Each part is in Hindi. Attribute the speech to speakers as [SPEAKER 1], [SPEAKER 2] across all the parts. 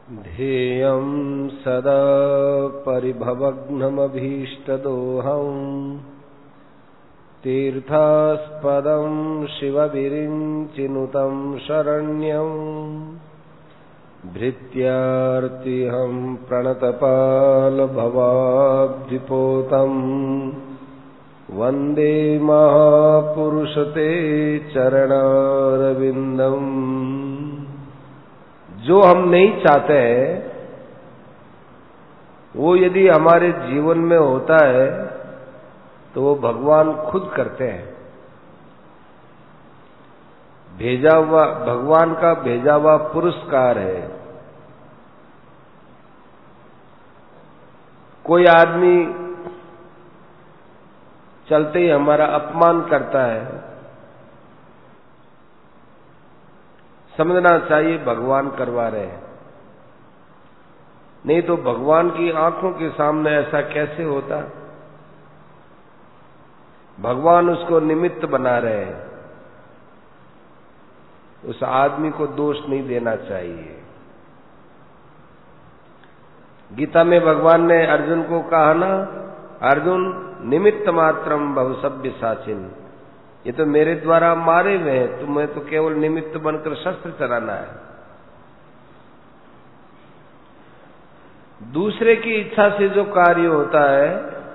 [SPEAKER 1] ध्येयं सदा परिभवग्नमभीष्टदोहम् तीर्थास्पदं शिवविरिञ्चिनुतं शरण्यं भृत्यार्तिहं प्रणतपालभवाब्धिपोतं वन्दे महापुरुष ते चरणारविन्दम्। जो हम नहीं चाहते हैं वो यदि हमारे जीवन में होता है तो वो भगवान खुद करते हैं। भेजा हुआ भगवान का भेजा हुआ पुरस्कार है। कोई आदमी चलते ही हमारा अपमान करता है, समझना चाहिए भगवान करवा रहे हैं, नहीं तो भगवान की आंखों के सामने ऐसा कैसे होता। भगवान उसको निमित्त बना रहे हैं, उस आदमी को दोष नहीं देना चाहिए। गीता में भगवान ने अर्जुन को कहा ना, अर्जुन निमित्त मात्रम बहुसभ्य साचिन, ये तो मेरे द्वारा मारे हुए हैं, तुम्हें तो केवल निमित्त बनकर शस्त्र चलाना है। दूसरे की इच्छा से जो कार्य होता है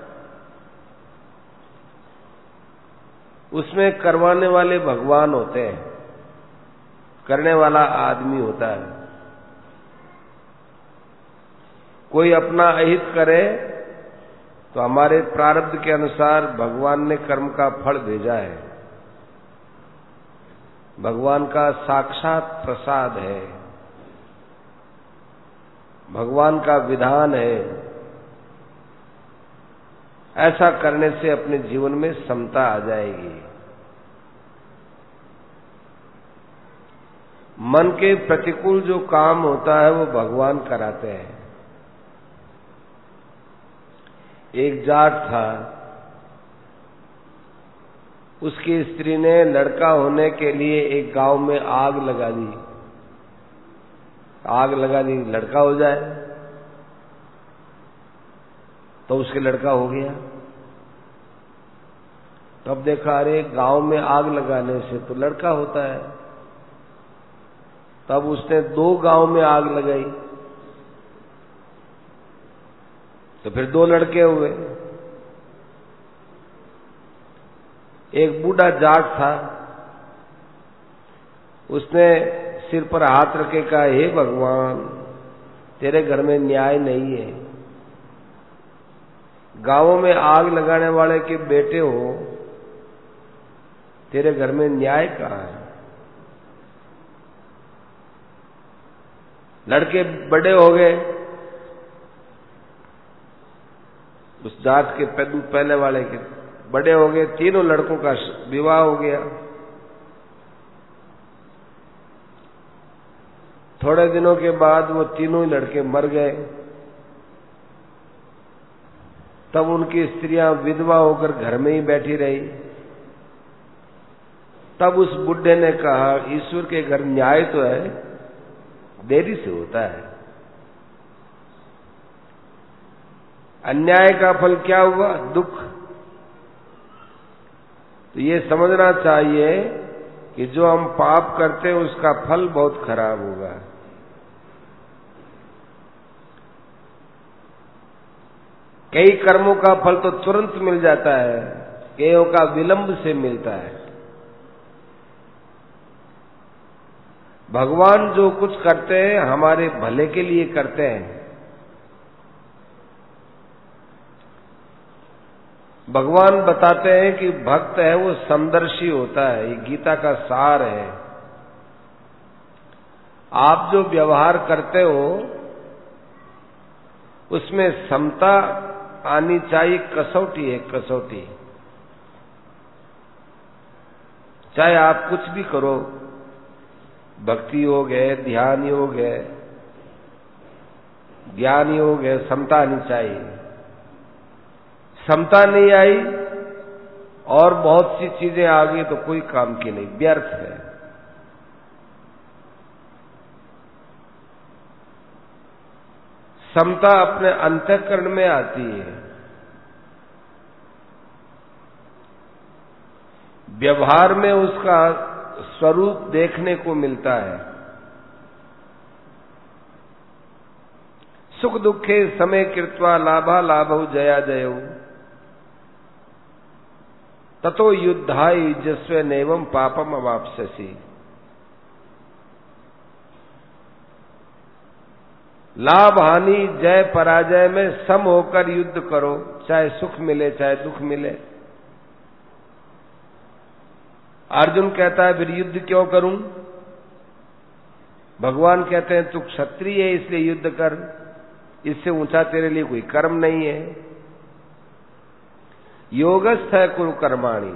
[SPEAKER 1] उसमें करवाने वाले भगवान होते हैं, करने वाला आदमी होता है। कोई अपना अहित करे तो हमारे प्रारब्ध के अनुसार भगवान ने कर्म का फल भेजा है। भगवान का साक्षात प्रसाद है, भगवान का विधान है। ऐसा करने से अपने जीवन में समता आ जाएगी। मन के प्रतिकूल जो काम होता है वो भगवान कराते हैं। एक जाट था, उसकी स्त्री ने लड़का होने के लिए एक गांव में आग लगा दी। आग लगा दी लड़का हो जाए, तो उसके लड़का हो गया। तब देखा अरे गांव में आग लगाने से तो लड़का होता है। तब उसने 2 गांव में आग लगाई तो फिर 2 लड़के हुए। एक बूढ़ा जाट था, उसने सिर पर हाथ रखे कहा, हे भगवान तेरे घर में न्याय नहीं है। गांवों में आग लगाने वाले के बेटे हो, तेरे घर में न्याय कहाँ है। लड़के बड़े हो गए, उस जाट के पहले वाले के बड़े हो गए। 3 लड़कों का विवाह हो गया। थोड़े दिनों के बाद वो 3 लड़के मर गए। तब उनकी स्त्रियां विधवा होकर घर में ही बैठी रही। तब उस बुढ़े ने कहा, ईश्वर के घर न्याय तो है, देरी से होता है। अन्याय का फल क्या हुआ? दुख। तो ये समझना चाहिए कि जो हम पाप करते हैं उसका फल बहुत खराब होगा। कई कर्मों का फल तो तुरंत मिल जाता है, कईयों का विलंब से मिलता है। भगवान जो कुछ करते हैं हमारे भले के लिए करते हैं। भगवान बताते हैं कि भक्त है वो समदर्शी होता है। ये गीता का सार है। आप जो व्यवहार करते हो उसमें समता आनी चाहिए। कसौटी है, कसौटी। चाहे आप कुछ भी करो, भक्ति योग है, ध्यान योग है, ज्ञान योग है, समता आनी चाहिए। समता नहीं आई और बहुत सी चीजें आ गई तो कोई काम की नहीं, व्यर्थ है। समता अपने अंतःकरण में आती है, व्यवहार में उसका स्वरूप देखने को मिलता है। सुख दुखे समय कृत्वा लाभा लाभौ जया जयौ ततो युद्धाय युज्यस्व नैवं पापम अवाप्स्यसि। लाभ हानि जय पराजय में सम होकर युद्ध करो, चाहे सुख मिले चाहे दुख मिले। अर्जुन कहता है फिर युद्ध क्यों करूं? भगवान कहते हैं तू क्षत्रिय है इसलिए युद्ध कर, इससे ऊंचा तेरे लिए कोई कर्म नहीं है। योगस्थ है कुरु कर्माणि,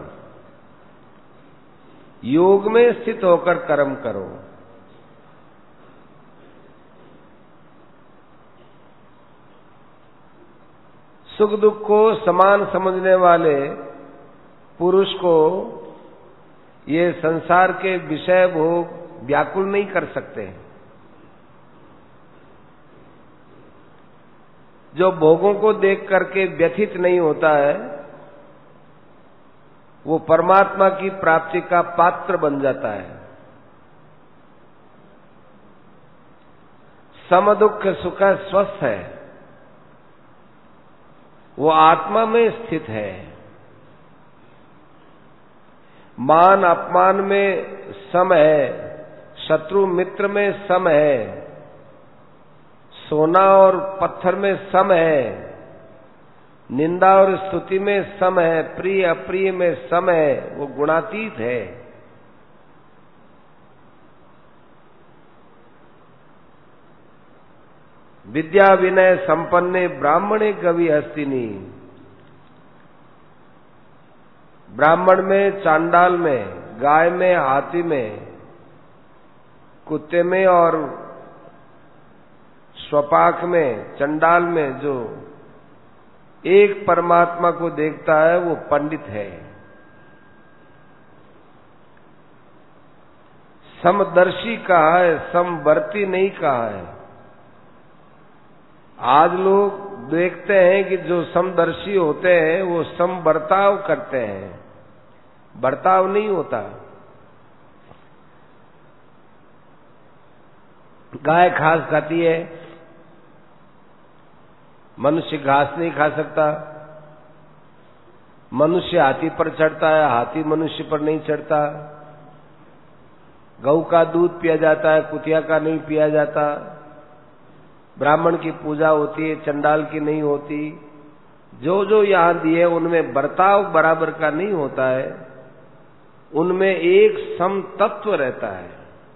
[SPEAKER 1] योग में स्थित होकर कर्म करो। सुख दुख को समान समझने वाले पुरुष को ये संसार के विषय भोग व्याकुल नहीं कर सकते। जो भोगों को देख करके व्यथित नहीं होता है वो परमात्मा की प्राप्ति का पात्र बन जाता है। सम दुख सुख स्वस्थ है, वो आत्मा में स्थित है। मान अपमान में सम है, शत्रु मित्र में सम है, सोना और पत्थर में सम है, निंदा और स्तुति में सम है, प्रिय अप्रिय में सम है, वो गुणातीत है। विद्या विनय संपन्ने ब्राह्मणे कवि हस्तिनी। ब्राह्मण में चांडाल में, गाय में हाथी में, कुत्ते में और स्वपाक में, चंडाल में जो एक परमात्मा को देखता है वो पंडित है। समदर्शी कहा है, समवर्ती नहीं कहा है। आज लोग देखते हैं कि जो समदर्शी होते हैं वो समबर्ताव करते हैं, बर्ताव नहीं होता। गाय घास खाती है, मनुष्य घास नहीं खा सकता। मनुष्य हाथी पर चढ़ता है, हाथी मनुष्य पर नहीं चढ़ता। गऊ का दूध पिया जाता है, कुतिया का नहीं पिया जाता। ब्राह्मण की पूजा होती है, चंडाल की नहीं होती। जो जो यहां दिए उनमें बर्ताव बराबर का नहीं होता है, उनमें एक सम तत्व रहता है।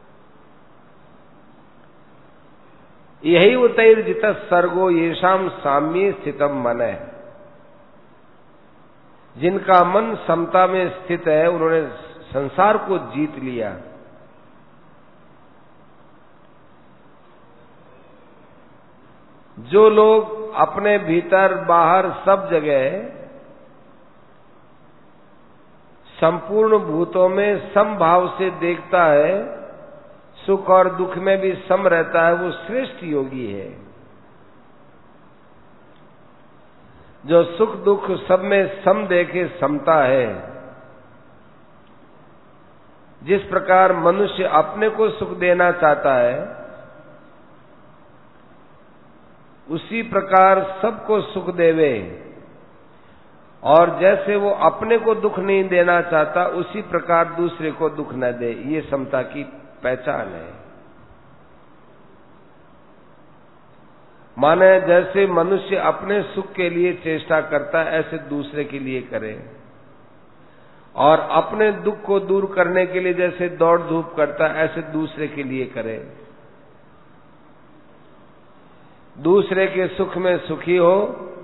[SPEAKER 1] यही उतैर्जित सर्गो येषाम साम्ये स्थितम मन है। जिनका मन समता में स्थित है उन्होंने संसार को जीत लिया। जो लोग अपने भीतर बाहर सब जगह संपूर्ण भूतों में समभाव से देखता है, सुख और दुख में भी सम रहता है, वो श्रेष्ठ योगी है। जो सुख दुख सब में सम देखे समता है। जिस प्रकार मनुष्य अपने को सुख देना चाहता है उसी प्रकार सबको सुख देवे, और जैसे वो अपने को दुख नहीं देना चाहता उसी प्रकार दूसरे को दुख न दे। ये समता की पहचान है। माने जैसे मनुष्य अपने सुख के लिए चेष्टा करता है ऐसे दूसरे के लिए करे, और अपने दुख को दूर करने के लिए जैसे दौड़ धूप करता है ऐसे दूसरे के लिए करे। दूसरे के सुख में सुखी हो,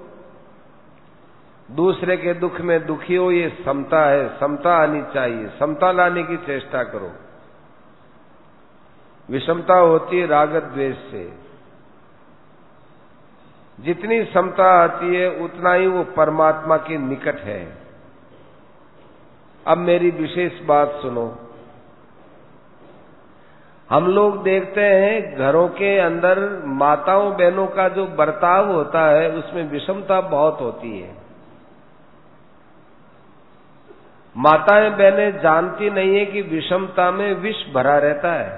[SPEAKER 1] दूसरे के दुख में दुखी हो, ये समता है। समता आनी चाहिए, समता लाने की चेष्टा करो। विषमता होती है राग द्वेष से। जितनी समता आती है उतना ही वो परमात्मा के निकट है। अब मेरी विशेष बात सुनो। हम लोग देखते हैं घरों के अंदर माताओं बहनों का जो बर्ताव होता है उसमें विषमता बहुत होती है। माताएं बहनें जानती नहीं है कि विषमता में विष भरा रहता है।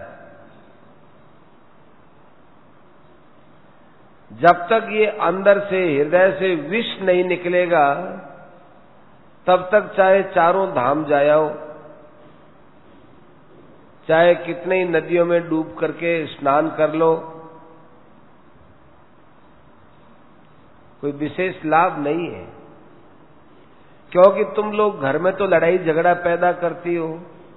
[SPEAKER 1] जब तक ये अंदर से हृदय से विष नहीं निकलेगा तब तक चाहे चारों धाम जाओ, चाहे कितने ही नदियों में डूब करके स्नान कर लो, कोई विशेष लाभ नहीं है। क्योंकि तुम लोग घर में तो लड़ाई झगड़ा पैदा करती हो।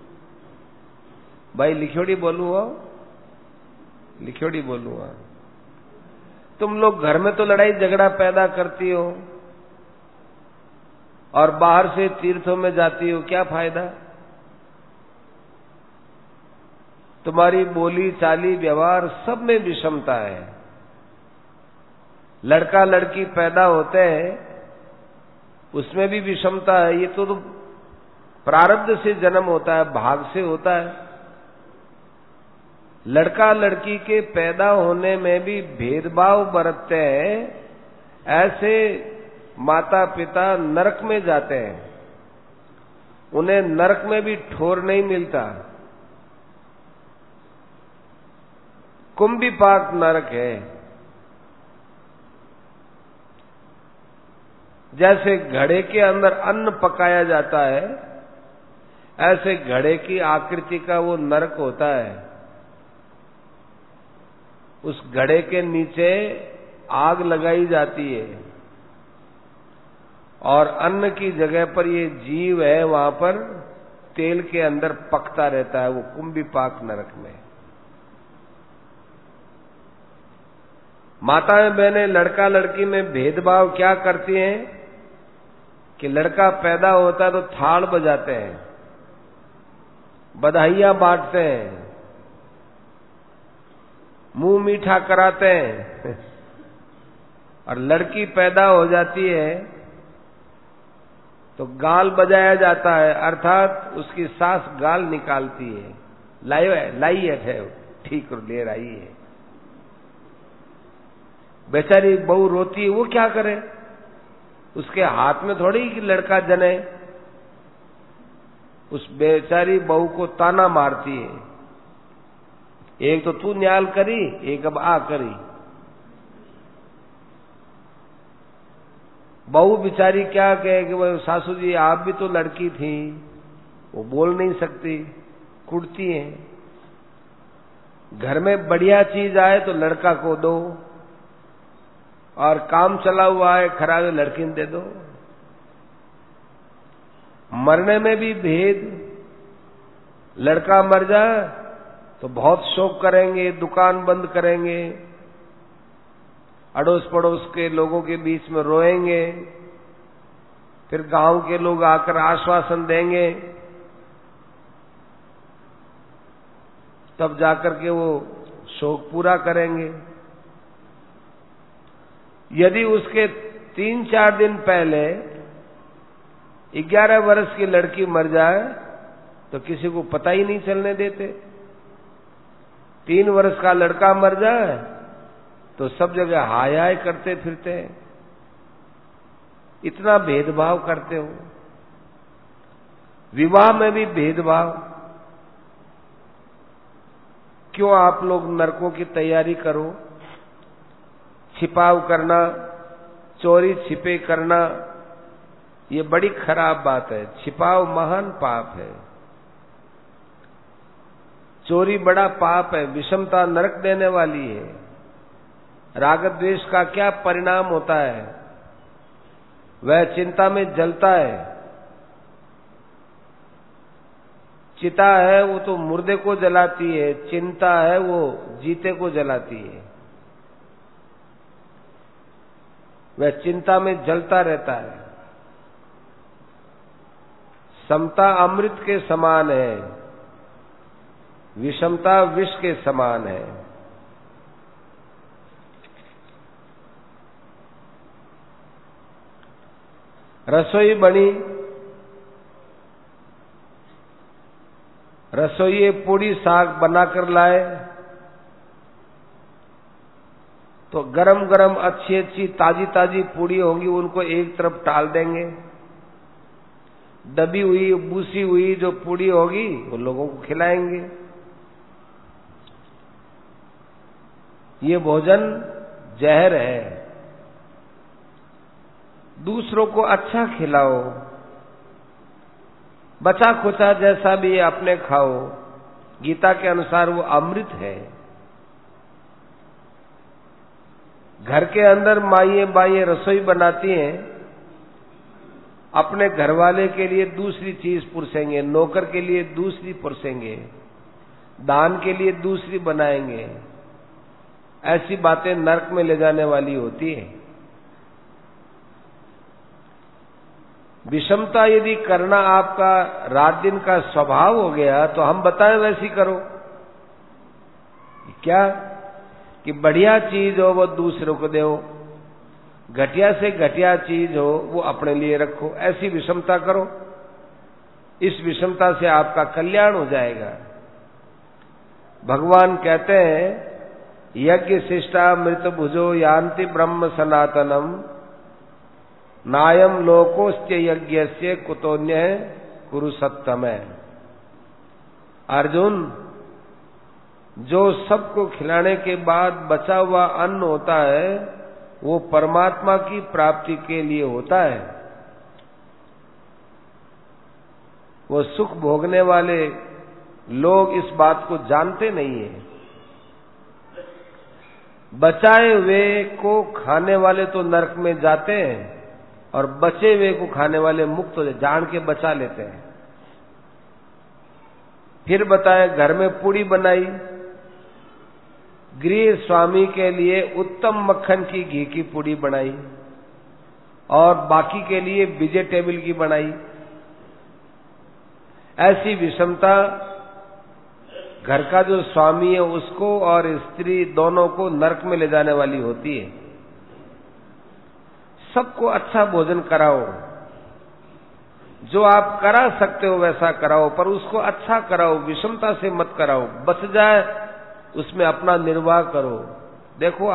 [SPEAKER 1] भाई लिखोड़ी बोलूंगा, लिखोड़ी बोलूंगा। तुम लोग घर में तो लड़ाई झगड़ा पैदा करती हो और बाहर से तीर्थों में जाती हो, क्या फायदा? तुम्हारी बोली चाली व्यवहार सब में विषमता है। लड़का लड़की पैदा होते हैं उसमें भी विषमता है। ये तो प्रारब्ध से जन्म होता है, भाग से होता है। लड़का लड़की के पैदा होने में भी भेदभाव बरतते हैं, ऐसे माता पिता नरक में जाते हैं। उन्हें नरक में भी ठोर नहीं मिलता। कुंभिपाक नरक है। जैसे घड़े के अंदर अन्न पकाया जाता है, ऐसे घड़े की आकृति का वो नरक होता है। उस घड़े के नीचे आग लगाई जाती है और अन्न की जगह पर ये जीव है वहां पर तेल के अंदर पकता रहता है, वो कुंभिपाक नरक में। माताएं बहनें लड़का लड़की में भेदभाव क्या करती हैं कि लड़का पैदा होता है तो थाल बजाते हैं, बधाइयां बांटते हैं, मुंह मीठा कराते हैं और लड़की पैदा हो जाती है तो गाल बजाया जाता है, अर्थात उसकी सास गाल निकालती है, लाई है ठीक ले रही है। बेचारी बहू रोती है, वो क्या करे? उसके हाथ में थोड़ी कि लड़का जने। उस बेचारी बहू को ताना मारती है, एक तो तू न्याल करी, एक अब आ करी। बहू बिचारी क्या कहे कि भाई सासू जी आप भी तो लड़की थी, वो बोल नहीं सकती, कुटती है। घर में बढ़िया चीज आए तो लड़का को दो और काम चला हुआ है खराब लड़की दे दो। मरने में भी भेद। लड़का मर जाए तो बहुत शोक करेंगे, दुकान बंद करेंगे, अड़ोस पड़ोस के लोगों के बीच में रोएंगे, फिर गांव के लोग आकर आश्वासन देंगे, तब जाकर के वो शोक पूरा करेंगे। यदि उसके 3-4 दिन पहले 11 वर्ष की लड़की मर जाए तो किसी को पता ही नहीं चलने देते। 3 वर्ष का लड़का मर जाए तो सब जगह हाय हाय करते फिरते हैं। इतना भेदभाव करते हो। विवाह में भी भेदभाव। क्यों आप लोग नरकों की तैयारी करो? छिपाव करना, चोरी छिपे करना, ये बड़ी खराब बात है। छिपाव महान पाप है, चोरी बड़ा पाप है, विषमता नरक देने वाली है। राग द्वेष का क्या परिणाम होता है? वह चिंता में जलता है। चिता है वो तो मुर्दे को जलाती है, चिंता है वो जीते को जलाती है। वह चिंता में जलता रहता है। समता अमृत के समान है, विषमता विष के समान है। रसोई बनी, रसोइये पूड़ी साग बनाकर लाए तो गरम गरम अच्छी अच्छी ताजी ताजी पूड़ी होंगी, उनको एक तरफ टाल देंगे। दबी हुई बूसी हुई जो पूड़ी होगी वो लोगों को खिलाएंगे। ये भोजन जहर है। दूसरों को अच्छा खिलाओ, बचा खुचा जैसा भी अपने खाओ। गीता के अनुसार वो अमृत है। घर के अंदर माइए बाइए रसोई बनाती हैं, अपने घरवाले के लिए दूसरी चीज पुरसेंगे, नौकर के लिए दूसरी पुरसेंगे, दान के लिए दूसरी बनाएंगे। ऐसी बातें नरक में ले जाने वाली होती है। विषमता यदि करना आपका रात दिन का स्वभाव हो गया तो हम बताएं वैसी करो। क्या कि बढ़िया चीज हो वो दूसरों को दो, घटिया से घटिया चीज हो वो अपने लिए रखो। ऐसी विषमता करो, इस विषमता से आपका कल्याण हो जाएगा। भगवान कहते हैं यज्ञ शिष्टा मृत भुजो यान्ति ब्रह्म सनातनम नायम लोकोस्त्य यज्ञस्य कुतोन्य कुरु सत्तमय। अर्जुन, जो सबको खिलाने के बाद बचा हुआ अन्न होता है वो परमात्मा की प्राप्ति के लिए होता है। वो सुख भोगने वाले लोग इस बात को जानते नहीं है। बचाए हुए को खाने वाले तो नरक में जाते हैं और बचे हुए को खाने वाले मुक्त हो जान के बचा लेते हैं। फिर बताएं, घर में पूड़ी बनाई, गृह स्वामी के लिए उत्तम मक्खन की घी की पूड़ी बनाई और बाकी के लिए वेजिटेबल की बनाई। ऐसी विषमता घर का जो स्वामी है उसको और स्त्री दोनों को नरक में ले जाने वाली होती है। सबको अच्छा भोजन कराओ, जो आप करा सकते हो वैसा कराओ, पर उसको अच्छा कराओ, विषमता से मत कराओ। बच जाए उसमें अपना निर्वाह करो। देखो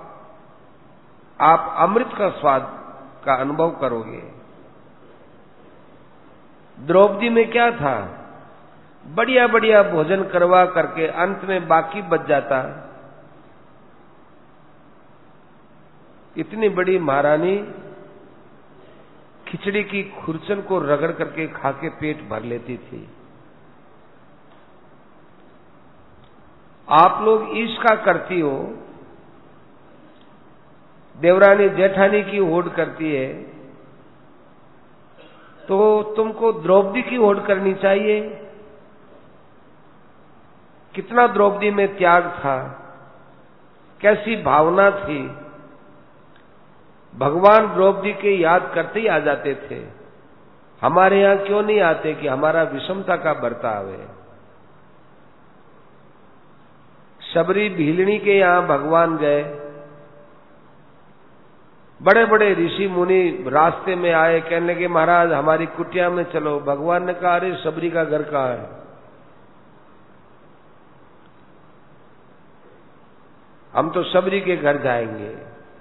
[SPEAKER 1] आप अमृत का स्वाद का अनुभव करोगे। द्रौपदी में क्या था, बढ़िया बढ़िया भोजन करवा करके अंत में बाकी बच जाता। इतनी बड़ी महारानी खिचड़ी की खुरचन को रगड़ करके खा के पेट भर लेती थी। आप लोग ईर्ष्या करती हो, देवरानी जेठानी की होड़ करती है, तो तुमको द्रौपदी की होड़ करनी चाहिए। कितना द्रौपदी में त्याग था, कैसी भावना थी। भगवान द्रौपदी के याद करते ही आ जाते थे। हमारे यहां क्यों नहीं आते कि हमारा विषमता का बर्ताव है। शबरी भीलनी के यहां भगवान गए, बड़े बड़े ऋषि मुनि रास्ते में आए, कहने लगे महाराज हमारी कुटिया में चलो। भगवान ने कहा अरे शबरी का घर कहाँ है, हम तो शबरी के घर जाएंगे।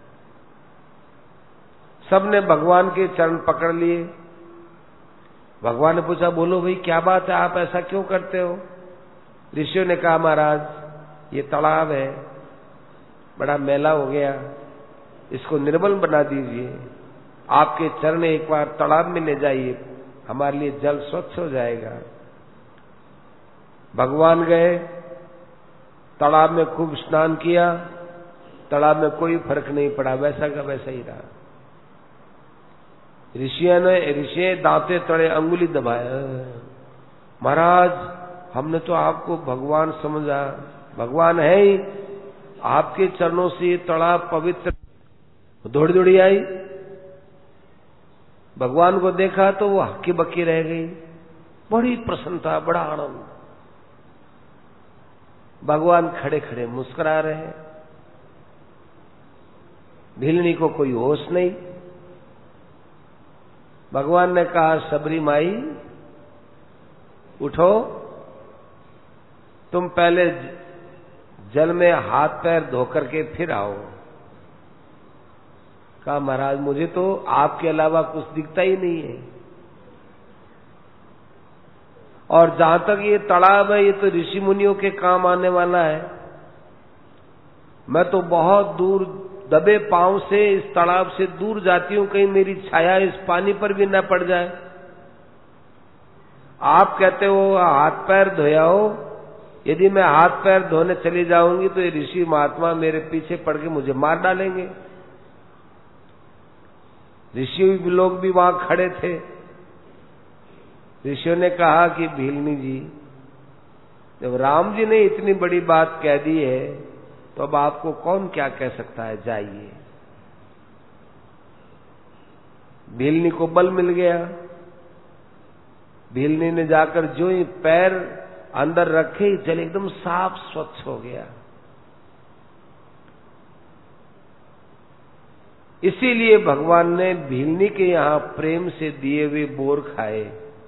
[SPEAKER 1] सबने भगवान के चरण पकड़ लिए। भगवान ने पूछा बोलो भाई क्या बात है, आप ऐसा क्यों करते हो। ऋषियों ने कहा महाराज ये तालाब है, बड़ा मैला हो गया, इसको निर्मल बना दीजिए। आपके चरण एक बार तालाब में ले जाइए, हमारे लिए जल स्वच्छ हो जाएगा। भगवान गए, तालाब में खूब स्नान किया, तालाब में कोई फर्क नहीं पड़ा, वैसा का वैसा ही रहा। ऋषि दांते तड़े अंगुली दबाया, महाराज हमने तो आपको भगवान समझा, भगवान है ही, आपके चरणों से ये तालाब पवित्र। दौड़ी दौड़ी आई, भगवान को देखा तो वो हक्की बक्की रह गई। बड़ी प्रसन्नता, बड़ा आनंद। भगवान खड़े खड़े मुस्कुरा रहे, भीलनी को कोई होश नहीं। भगवान ने कहा शबरी माई उठो, तुम पहले जल में हाथ पैर धोकर के फिर आओ। कहा महाराज मुझे तो आपके अलावा कुछ दिखता ही नहीं है, और जहां तक ये तालाब है ये तो ऋषि मुनियों के काम आने वाला है। मैं तो बहुत दूर दबे पांव से इस तालाब से दूर जाती हूं, कहीं मेरी छाया इस पानी पर भी न पड़ जाए। आप कहते हो हाथ पैर धोयाओ, यदि मैं हाथ पैर धोने चली जाऊंगी तो ये ऋषि महात्मा मेरे पीछे पड़ के मुझे मार डालेंगे। ऋषि लोग भी वहां खड़े थे। ऋषियों ने कहा कि भीलनी जी, जब राम जी ने इतनी बड़ी बात कह दी है तो अब आपको कौन क्या कह सकता है, जाइए। भीलनी को बल मिल गया। भीलनी ने जाकर जो ही पैर अंदर रखे ही जल एकदम साफ स्वच्छ हो गया। इसीलिए भगवान ने भीलनी के यहां प्रेम से दिए हुए बोर खाए,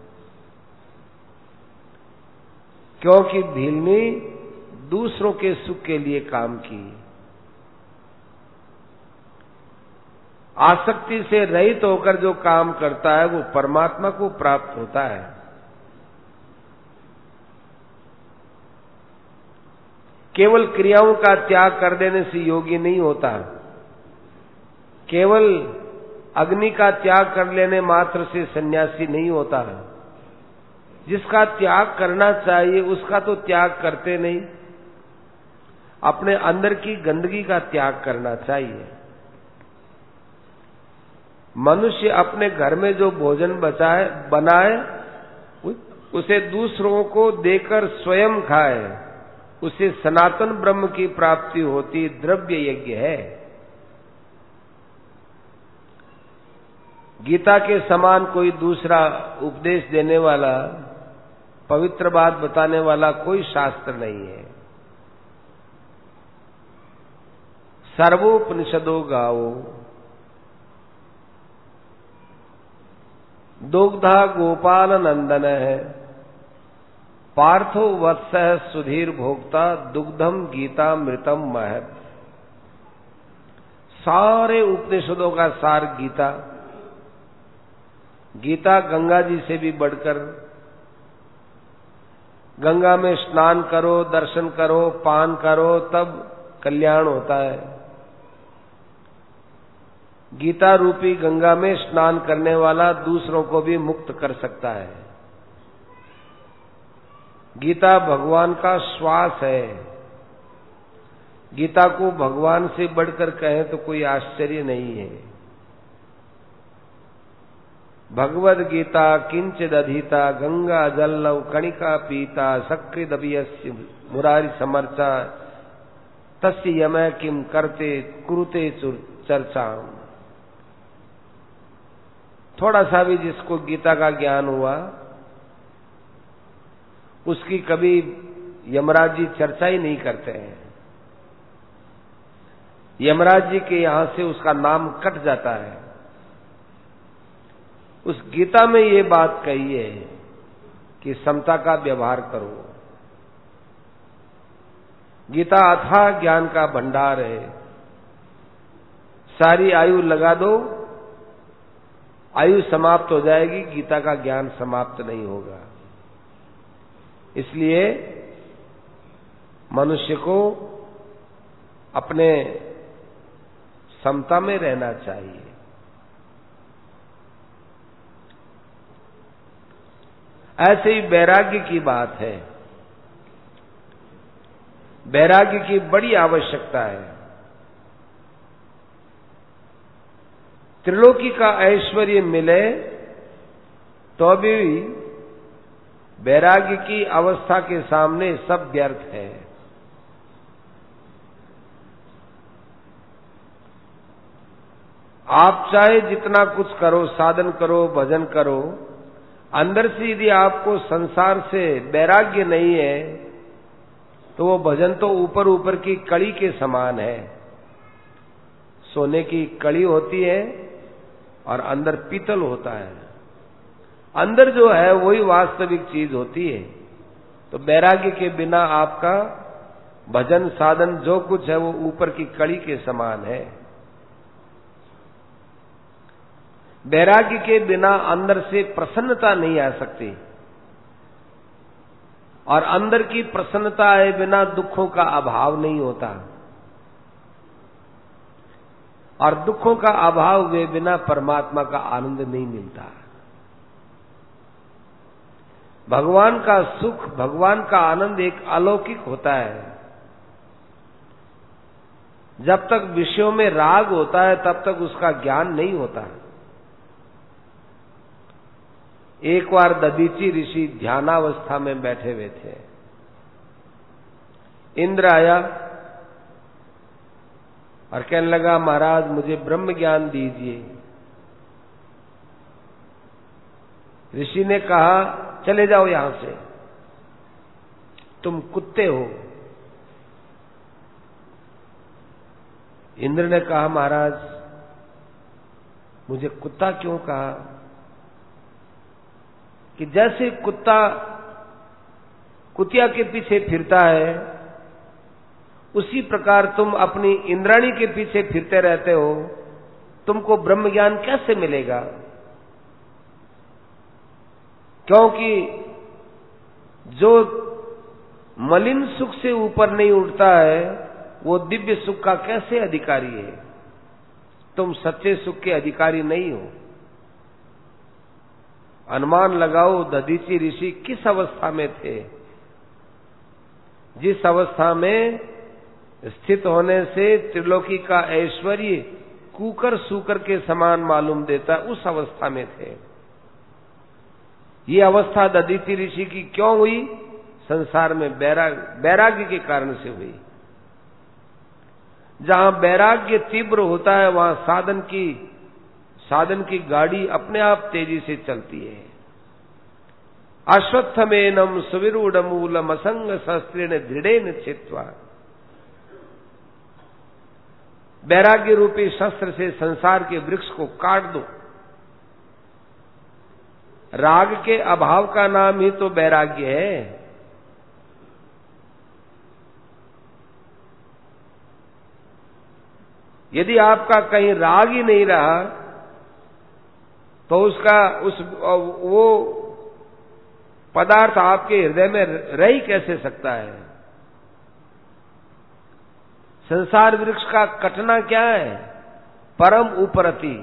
[SPEAKER 1] क्योंकि भीलनी दूसरों के सुख के लिए काम की, आसक्ति से रहित होकर जो काम करता है वो परमात्मा को प्राप्त होता है। केवल क्रियाओं का त्याग कर देने से योगी नहीं होता, केवल अग्नि का त्याग कर लेने मात्र से सन्यासी नहीं होता। जिसका त्याग करना चाहिए उसका तो त्याग करते नहीं, अपने अंदर की गंदगी का त्याग करना चाहिए। मनुष्य अपने घर में जो भोजन बनाए उसे दूसरों को देकर स्वयं खाए, उसे सनातन ब्रह्म की प्राप्ति होती, द्रव्य यज्ञ है। गीता के समान कोई दूसरा उपदेश देने वाला, पवित्र बात बताने वाला कोई शास्त्र नहीं है। सर्वोपनिषदो गावो दुग्धा गोपाल नंदन है, पार्थो वत्स सुधीर भोक्ता, दुग्धम गीता मृतम महत। सारे उपनिषदों का सार गीता। गीता गंगा जी से भी बढ़कर, गंगा में स्नान करो, दर्शन करो, पान करो, तब कल्याण होता है। गीता रूपी गंगा में स्नान करने वाला दूसरों को भी मुक्त कर सकता है। गीता भगवान का श्वास है। गीता को भगवान से बढ़कर कहें तो कोई आश्चर्य नहीं है। भगवद गीता किंचिद अधीता, गंगा जल्लव कणिका पीता, सकृदभियस्य मुरारी समर्चा, तस्य यमय किम करते कुरुते चर्चा। थोड़ा सा भी जिसको गीता का ज्ञान हुआ उसकी कभी यमराज जी चर्चा ही नहीं करते हैं। यमराज जी के यहां से उसका नाम कट जाता है। उस गीता में ये बात कही है कि समता का व्यवहार करो। गीता अथाह ज्ञान का भंडार है। सारी आयु लगा दो, आयु समाप्त हो जाएगी, गीता का ज्ञान समाप्त नहीं होगा। इसलिए मनुष्य को अपने समता में रहना चाहिए। ऐसे ही वैराग्य की बात है। वैराग्य की बड़ी आवश्यकता है। त्रिलोकी का ऐश्वर्य मिले तो भी वैराग्य की अवस्था के सामने सब व्यर्थ है। आप चाहे जितना कुछ करो, साधन करो, भजन करो, अंदर से यदि आपको संसार से वैराग्य नहीं है तो वो भजन तो ऊपर ऊपर की कड़ी के समान है। सोने की कड़ी होती है और अंदर पीतल होता है। अंदर जो है वही वास्तविक चीज होती है। तो वैराग्य के बिना आपका भजन साधन जो कुछ है वो ऊपर की कड़ी के समान है। वैराग्य के बिना अंदर से प्रसन्नता नहीं आ सकती, और अंदर की प्रसन्नता आए बिना दुखों का अभाव नहीं होता, और दुखों का अभाव हुए बिना परमात्मा का आनंद नहीं मिलता। भगवान का सुख, भगवान का आनंद एक अलौकिक होता है। जब तक विषयों में राग होता है तब तक उसका ज्ञान नहीं होता। एक बार दधीची ऋषि ध्यानावस्था में बैठे हुए थे। इंद्र आया और कहने लगा, महाराज मुझे ब्रह्म ज्ञान दीजिए। ऋषि ने कहा, चले जाओ यहां से, तुम कुत्ते हो। इंद्र ने कहा, महाराज मुझे कुत्ता क्यों कहा? कि जैसे कुत्ता कुतिया के पीछे फिरता है, उसी प्रकार तुम अपनी इंद्राणी के पीछे फिरते रहते हो, तुमको ब्रह्म ज्ञान कैसे मिलेगा? क्योंकि जो मलिन सुख से ऊपर नहीं उठता है वो दिव्य सुख का कैसे अधिकारी है? तुम सच्चे सुख के अधिकारी नहीं हो। अनुमान लगाओ दधीची ऋषि किस अवस्था में थे? जिस अवस्था में स्थित होने से त्रिलोकी का ऐश्वर्य कूकर सूकर के समान मालूम देता, उस अवस्था में थे। ये अवस्था दधीची ऋषि की क्यों हुई? संसार में वैराग्य के कारण से हुई। जहां वैराग्य तीव्र होता है वहां साधन की गाड़ी अपने आप तेजी से चलती है। अश्वत्थमेनम सुविरूढ़मूलम असंग शस्त्रेण दृढ़ेन छित्त्वा। वैराग्य रूपी शस्त्र से संसार के वृक्ष को काट दो। राग के अभाव का नाम ही तो वैराग्य है। यदि आपका कहीं राग ही नहीं रहा तो वो पदार्थ आपके हृदय में रह ही कैसे सकता है? संसार वृक्ष का कटना क्या है? परम उपरति।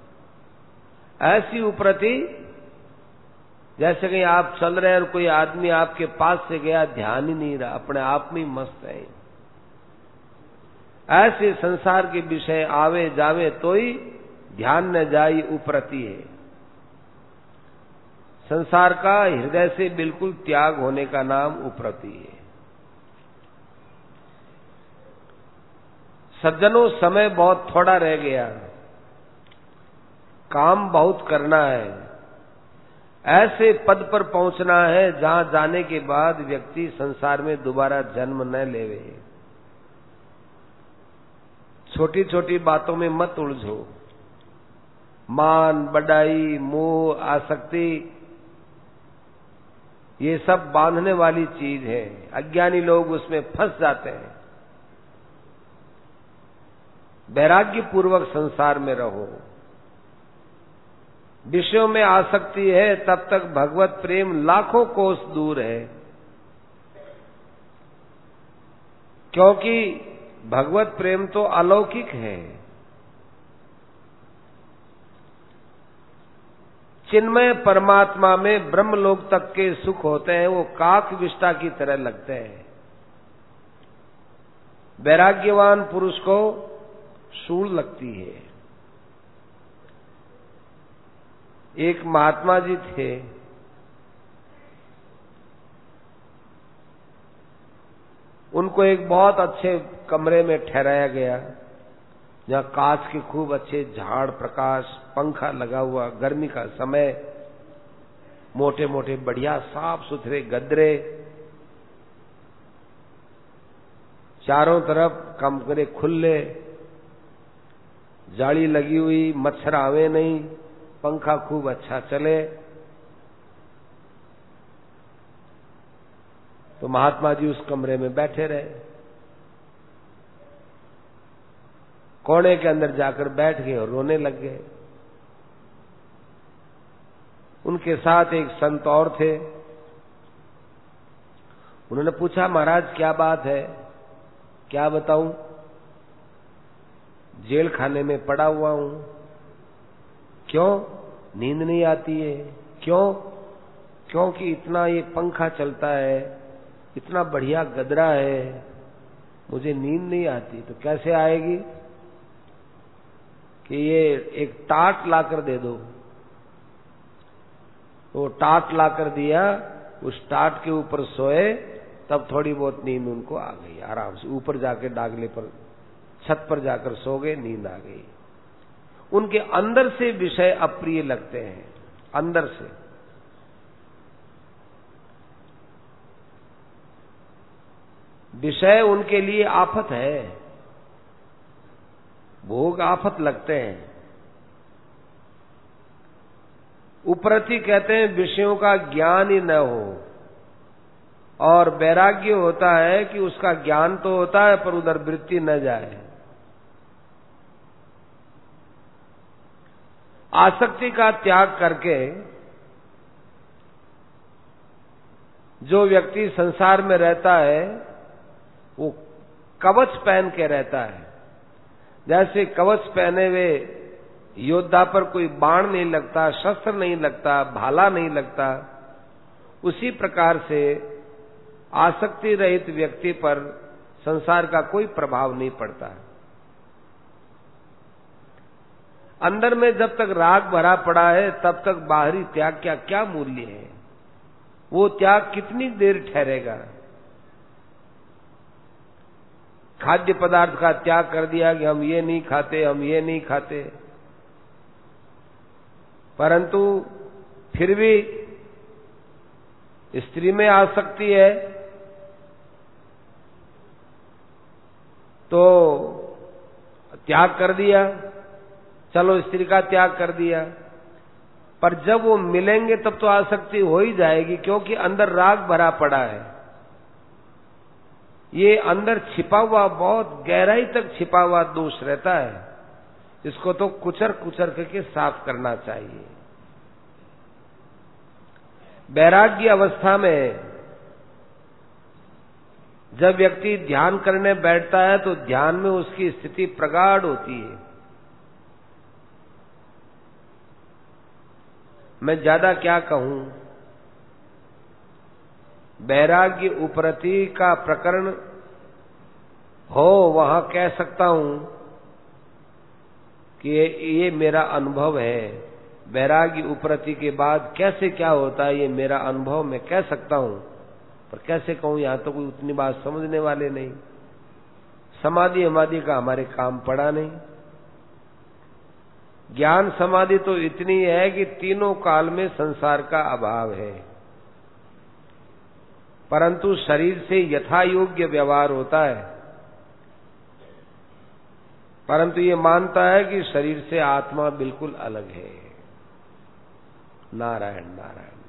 [SPEAKER 1] ऐसी उपरति जैसे कहीं आप चल रहे हैं और कोई आदमी आपके पास से गया, ध्यान ही नहीं रहा, अपने आप में मस्त है। ऐसे संसार के विषय आवे जावे तो ही ध्यान न जाई उपरति है। संसार का हृदय से बिल्कुल त्याग होने का नाम उपरति है। सज्जनों, समय बहुत थोड़ा रह गया, काम बहुत करना है। ऐसे पद पर पहुंचना है जहां जाने के बाद व्यक्ति संसार में दोबारा जन्म न लेवे। छोटी छोटी बातों में मत उलझो। मान, बड़ाई, मोह, आसक्ति, ये सब बांधने वाली चीज है। अज्ञानी लोग उसमें फंस जाते हैं। वैराग्य पूर्वक संसार में रहो। विषयों में आसक्ति है तब तक भगवत प्रेम लाखों कोस दूर है, क्योंकि भगवत प्रेम तो अलौकिक है। चिन्मय परमात्मा में ब्रह्मलोक तक के सुख होते हैं, वो काक विष्टा की तरह लगते हैं। वैराग्यवान पुरुष को शूल लगती है। एक महात्मा जी थे, उनको एक बहुत अच्छे कमरे में ठहराया गया, जहां कांच के खूब अच्छे झाड़ प्रकाश, पंखा लगा हुआ, गर्मी का समय, मोटे मोटे बढ़िया साफ सुथरे गद्दरे, चारों तरफ कमरे खुले, जाली लगी हुई, मच्छर आवे नहीं, पंखा खूब अच्छा चले। तो महात्मा जी उस कमरे में बैठे रहे, कोने के अंदर जाकर बैठ गए और रोने लग गए। उनके साथ एक संत और थे। उन्होंने पूछा, महाराज क्या बात है? क्या बताऊं? जेल खाने में पड़ा हुआ हूं। क्यों? नींद नहीं आती है। क्यों? क्योंकि इतना ये पंखा चलता है, इतना बढ़िया गदरा है, मुझे नींद नहीं आती। तो कैसे आएगी? कि ये एक टाट लाकर दे दो। वो टाट लाकर दिया, उस टाट के ऊपर सोए, तब थोड़ी बहुत नींद उनको आ गई। आराम से ऊपर जाके डागले पर, छत पर जाकर सो गए, नींद आ गई। उनके अंदर से विषय अप्रिय लगते हैं, अंदर से। विषय उनके लिए आफत है, भोग आफत लगते हैं। उपरति कहते हैं विषयों का ज्ञान ही न हो, और वैराग्य होता है कि उसका ज्ञान तो होता है पर उधर वृत्ति न जाए। आसक्ति का त्याग करके जो व्यक्ति संसार में रहता है वो कवच पहन के रहता है। जैसे कवच पहने हुए योद्धा पर कोई बाण नहीं लगता, शस्त्र नहीं लगता, भाला नहीं लगता, उसी प्रकार से आसक्ति रहित व्यक्ति पर संसार का कोई प्रभाव नहीं पड़ता। अंदर में जब तक राग भरा पड़ा है तब तक बाहरी त्याग का क्या मूल्य है? वो त्याग कितनी देर ठहरेगा? खाद्य पदार्थ का त्याग कर दिया कि हम ये नहीं खाते, हम ये नहीं खाते, परंतु फिर भी स्त्री में आसक्ति है तो त्याग कर दिया, चलो स्त्री का त्याग कर दिया, पर जब वो मिलेंगे तब तो आसक्ति हो ही जाएगी, क्योंकि अंदर राग भरा पड़ा है। ये अंदर छिपा हुआ, बहुत गहराई तक छिपा हुआ दोष रहता है, इसको तो कुचर कुचर करके साफ करना चाहिए। वैराग्य अवस्था में जब व्यक्ति ध्यान करने बैठता है तो ध्यान में उसकी स्थिति प्रगाढ़ होती है। मैं ज्यादा क्या कहूं, वैराग्य उपरति का प्रकरण हो वहां कह सकता हूं कि ये मेरा अनुभव है। वैराग्य उपरति के बाद कैसे क्या होता है ये मेरा अनुभव मैं कह सकता हूं, पर कैसे कहूं, यहां तो कोई उतनी बात समझने वाले नहीं। समाधि हमाधि का हमारे काम पड़ा नहीं। ज्ञान समाधि तो इतनी है कि तीनों काल में संसार का अभाव है, परंतु शरीर से यथा योग्य व्यवहार होता है, परंतु ये मानता है कि शरीर से आत्मा बिल्कुल अलग है। नारायण नारायण।